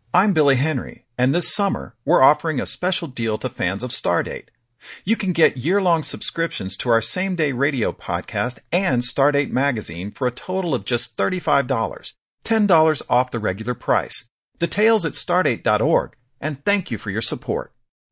I'm Billy Henry, and this summer we're offering a special deal to fans of Stardate. You can get year-long subscriptions to our same-day radio podcast and Stardate magazine for a total of just $35, $10 off the regular price. Details at stardate.org, and thank you for your support.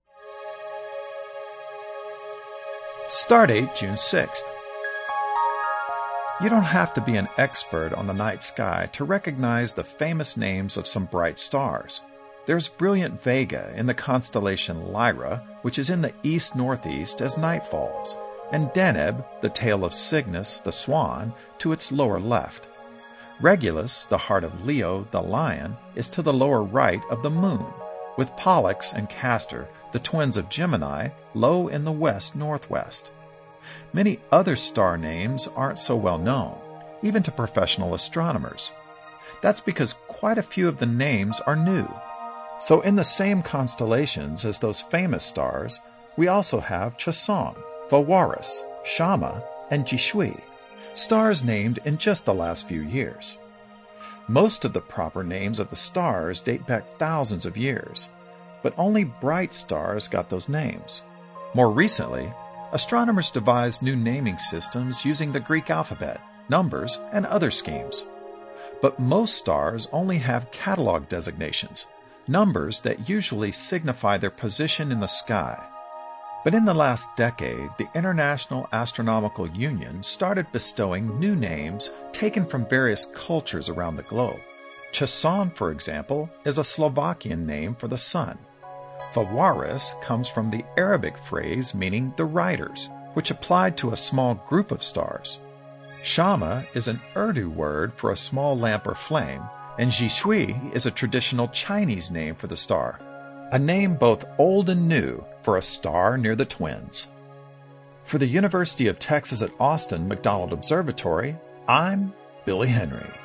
Stardate, June 6th. You don't have to be an expert on the night sky to recognize the famous names of some bright stars. There's brilliant Vega in the constellation Lyra, which is in the east-northeast as night falls, and Deneb, the tail of Cygnus, the swan, to its lower left. Regulus, the heart of Leo, the lion, is to the lower right of the moon, with Pollux and Castor, the twins of Gemini, low in the west-northwest. Many other star names aren't so well known, even to professional astronomers. That's because quite a few of the names are new. So in the same constellations as those famous stars, we also have Choson, Phawaris, Shama, and Jishui, stars named in just the last few years. Most of the proper names of the stars date back thousands of years, but only bright stars got those names. More recently, astronomers devised new naming systems using the Greek alphabet, numbers, and other schemes. But most stars only have catalog designations, numbers that usually signify their position in the sky. But in the last decade, the International Astronomical Union started bestowing new names taken from various cultures around the globe. Choson, for example, is a Slovakian name for the sun. Phawaris comes from the Arabic phrase meaning the riders, which applied to a small group of stars. Shama is an Urdu word for a small lamp or flame, and Jishui is a traditional Chinese name for the star, a name both old and new for a star near the twins. For the University of Texas at Austin McDonald Observatory, I'm Billy Henry.